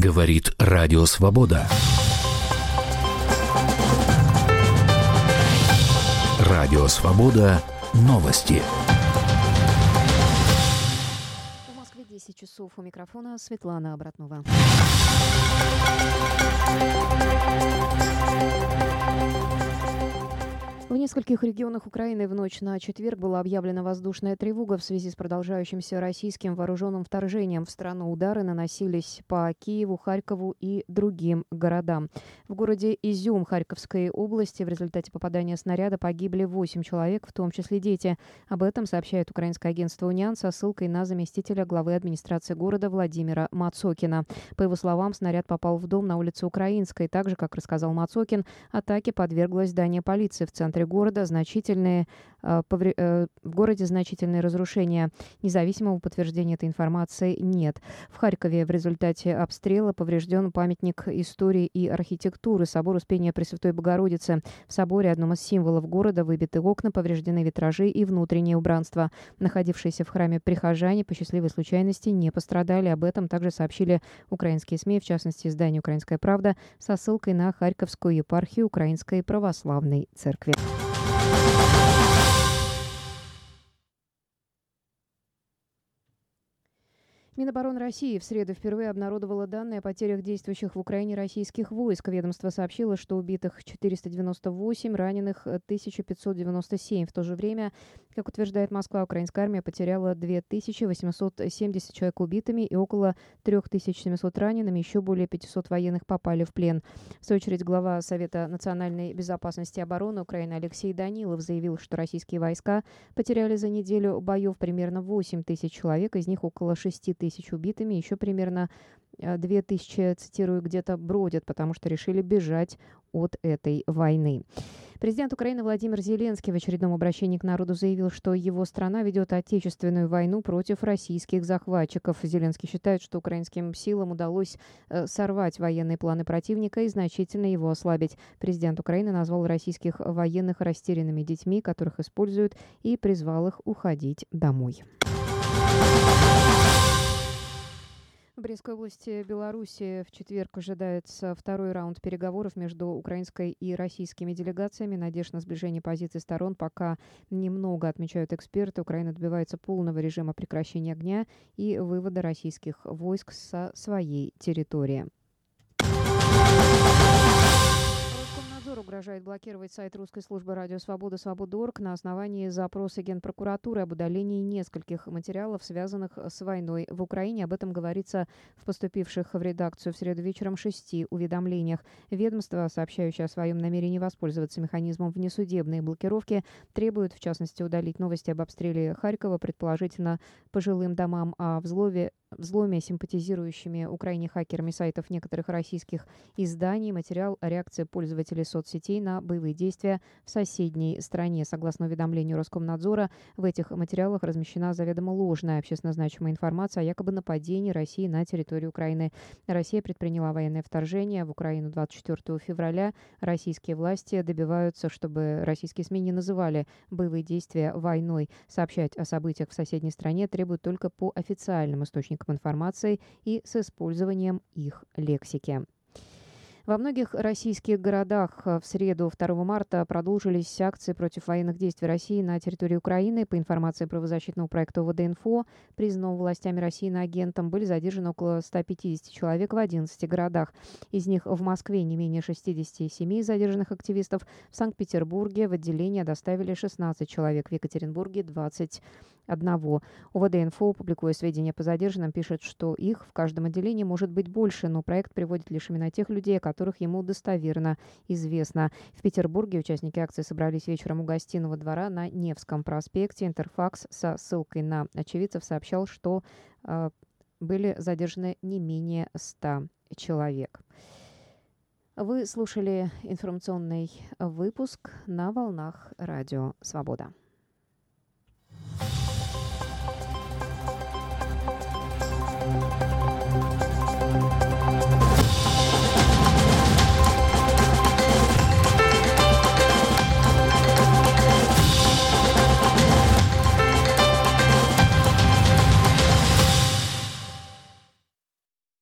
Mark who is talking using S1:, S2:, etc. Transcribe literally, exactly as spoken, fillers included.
S1: Говорит Радио Свобода. Радио Свобода. Новости.
S2: В Москве десять часов. У микрофона Светлана Обратнова. В нескольких регионах Украины в ночь на четверг была объявлена воздушная тревога в связи с продолжающимся российским вооруженным вторжением в страну. Удары наносились по Киеву, Харькову и другим городам. В городе Изюм Харьковской области в результате попадания снаряда погибли восемь человек, в том числе дети. Об этом сообщает украинское агентство «Униан» со ссылкой на заместителя главы администрации города Владимира Мацокина. По его словам, снаряд попал в дом на улице Украинской. Также, как рассказал Мацокин, атаке подверглось здание полиции в центре города. Значительные, э, повре- э, в городе значительные разрушения. Независимого подтверждения этой информации нет. В Харькове в результате обстрела поврежден памятник истории и архитектуры, собор Успения Пресвятой Богородицы. В соборе, одном из символов города, выбиты окна, повреждены витражи и внутреннее убранство. Находившиеся в храме прихожане по счастливой случайности не пострадали. Об этом также сообщили украинские СМИ, в частности, издание «Украинская правда» со ссылкой на Харьковскую епархию Украинской православной церкви. Минобороны России в среду впервые обнародовало данные о потерях действующих в Украине российских войск. Ведомство сообщило, что убитых четыреста девяносто восемь, раненых тысяча пятьсот девяносто семь. В то же время, как утверждает Москва, украинская армия потеряла две тысячи восемьсот семьдесят человек убитыми и около три тысячи семьсот ранеными. Еще более пятьсот военных попали в плен. В свою очередь, глава Совета национальной безопасности и обороны Украины Алексей Данилов заявил, что российские войска потеряли за неделю боев примерно восемь тысяч человек, из них около шести тысяч убитыми, еще примерно две тысячи, цитирую, где-то бродят, потому что решили бежать от этой войны. Президент Украины Владимир Зеленский в очередном обращении к народу заявил, что его страна ведет отечественную войну против российских захватчиков. Зеленский считает, что украинским силам удалось э, сорвать военные планы противника и значительно его ослабить. Президент Украины назвал российских военных растерянными детьми, которых используют, и призвал их уходить домой. В Брестской области Беларуси в четверг ожидается второй раунд переговоров между украинской и российскими делегациями. Надежд на сближение позиций сторон пока немного, отмечают эксперты. Украина добивается полного режима прекращения огня и вывода российских войск со своей территории. Роскомнадзор угрожает блокировать сайт русской службы «Радио Свобода» Свобода точка орг на основании запроса Генпрокуратуры об удалении нескольких материалов, связанных с войной в Украине. Об этом говорится в поступивших в редакцию в среду вечером шести уведомлениях. Ведомство, сообщающее о своем намерении воспользоваться механизмом внесудебной блокировки, требует, в частности, удалить новости об обстреле Харькова, предположительно по жилым домам, о взломе взломе симпатизирующими Украине хакерами сайтов некоторых российских изданий. Материал о реакции пользователей соцсетей на боевые действия в соседней стране. Согласно уведомлению Роскомнадзора, в этих материалах размещена заведомо ложная общественно значимая информация о якобы нападении России на территорию Украины. Россия предприняла военное вторжение в Украину двадцать четвёртого февраля. Российские власти добиваются, чтобы российские СМИ не называли боевые действия войной. Сообщать о событиях в соседней стране требуют только по официальным источникам информации и с использованием их лексики. Во многих российских городах в среду второго марта продолжились акции против военных действий России на территории Украины. По информации правозащитного проекта ОВД-Инфо, признанного властями России иноагентом, были задержаны около ста пятидесяти человек в одиннадцати городах. Из них в Москве не менее шестидесяти семи задержанных активистов. В Санкт-Петербурге в отделение доставили шестнадцать человек, в Екатеринбурге двадцать одного. ОВД-Инфо, публикуя сведения по задержанным, пишет, что их в каждом отделении может быть больше, но проект приводит лишь имена тех людей, о которых ему достоверно известно. В Петербурге участники акции собрались вечером у Гостиного двора на Невском проспекте. Интерфакс со ссылкой на очевидцев сообщал, что э, были задержаны не менее ста человек. Вы слушали информационный выпуск на волнах Радио Свобода.